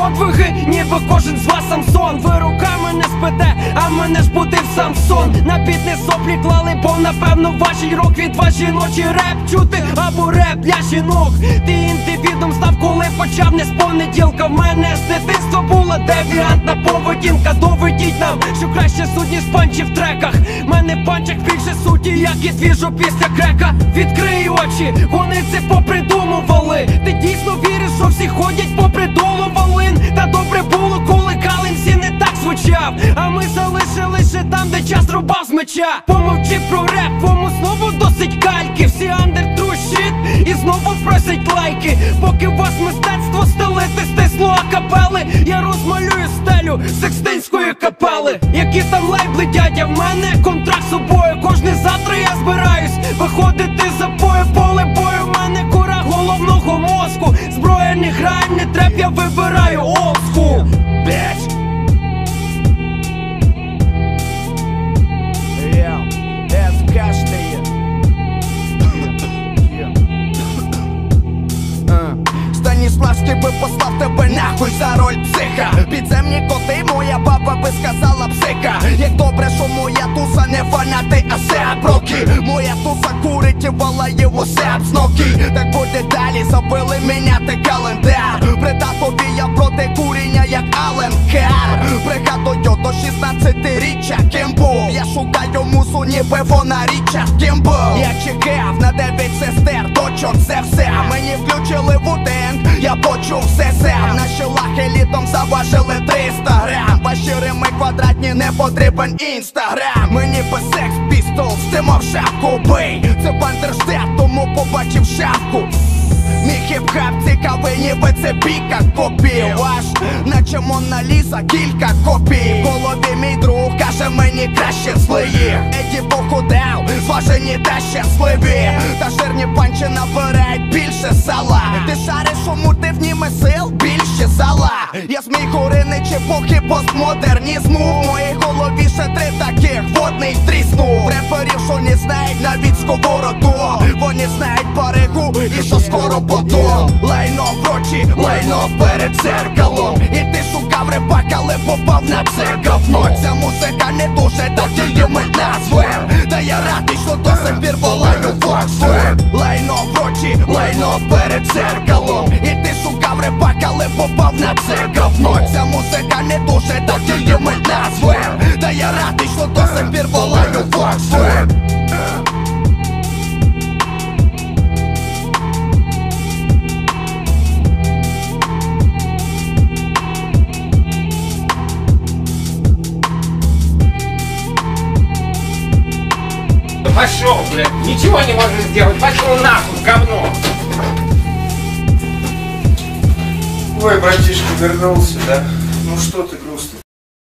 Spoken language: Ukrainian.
подвиги, ніби кожен з вас Самсон. Ви руками не спите, а мене ж будив Самсон. На бідні соплі клали, бо напевно вашій рок від вашої ночі реп чути, або реп для жінок. Ти індивідом став, коли почав не з понеділка. В мене з дитинства була девіантна поведінка. Доведіть нам, що краще сутність панчі в треках. Мене в панчах більше суті, як і двіжу після крека. Відкрий очі, вони це попридумували. Ти дійсно віриш, що всі ходять попридумували? Та добре було, коли Калинці не так звучав, а ми залишилися там, де час рубав з меча. Помовчи про реп, твому слову досить кальки. Всі under true shit і знову просять лайки. Поки у вас мистецтво стелити стисло акапели, я розмалюю стелю Секстинської капели. Які там лейбли, дядя, в мене контракт з собою. Кожне завтра я збираюсь виходити за бою. Поле бою, в мене кора головного мозку. Зброя не грає, не треп, я вибираю old school, bitch. Станіславський би послав тебе нахуй за роль психа. Підземні коти, моя баба би сказала псика. Як добре, що моя туса не фанати, а сеапроки. Моя туса курить і валає в усе обсноки. Так буде далі, забили міняти календар. При татові я проти куріння, як Ален Кар. Пригадую до 16-річчя ким був. Я шукаю мусу, ніби вона Річард Кімбл. Я чекав на 9 сестер, дочок, це все. Мені включили вудинг, я почув все сам. Наші лахи літом заважили 300 грам. Ваші рими квадратні, не потрібен інстаграм. Мені би секс пістол, стимав шапку бий. Це бандерштет, тому побачив шапку. Мій хіп-хап цікавий, ніби це бійка копій. Ваш, наче Мона Ліза, кілька копій. В голові мій друг каже мені краще злиїв. Еді похудав, зважені та щасливі. Та жирні панчі набирають більше сала. Ти шариш, що мультивніми сил більше зала. Я змій гори чепухи постмодернізму. В моїй голові ще 3 таких, водний тріснув. Реперів, що не знають навіть сковороду. Вони знають паригу і що скоро потом. Лайно в очі, лайно перед зеркалом. І ти шукав рибак, але попав на це говно. Ця музика не дуже, так її ми назвем. Та я радий, що до сих пір волаю Фоксфорд. Лайно в очі, лайно перед зеркалом. І ти шукав рибак, але попав на це говно. Ця музика не дуже, так її ми назвем. Та я радий, що до сих пір волаю Фоксфорд. Пошел, блядь, ничего не можешь сделать, пошел нахуй, говно! Ой, братишка вернулся, да? Ну что ты